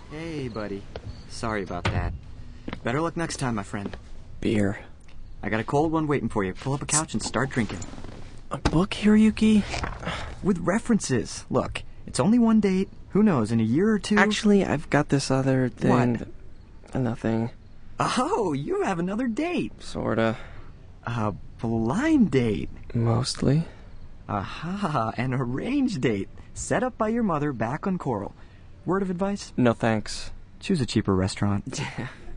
Hey, buddy. Sorry about that. Better luck next time, my friend. Beer. I got a cold one waiting for you. Pull up a couch and start drinking. A book, Hiroyuki? With references. Look, it's only one date. Who knows, in a year or two... Actually, I've got this other thing. What? Nothing. Oh, you have another date. Sorta. A blind date. Mostly. Aha, an arranged date. Set up by your mother back on Coral. Word of advice? No thanks. Choose a cheaper restaurant.